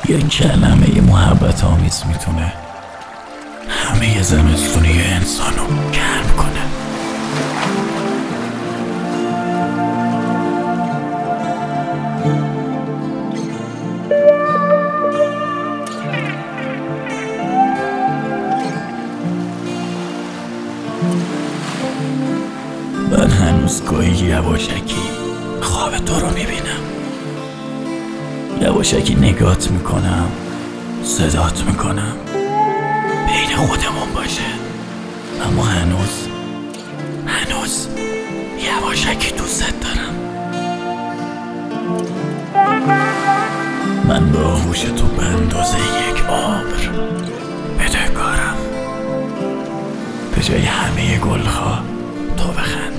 یه کلمه محبت آمیز میتونه همه زمستونی انسانو گرم کنه. من هنوز گاهی یواشکی خواب تو رو میبینم، یواشکی نگات میکنم، صدات میکنم، بین خودمون باشه، اما هنوز یواشکی دوست دارم. من به آغوش تو به اندازه یک عمر بدهکارم. به جای همه گلها تو بخند.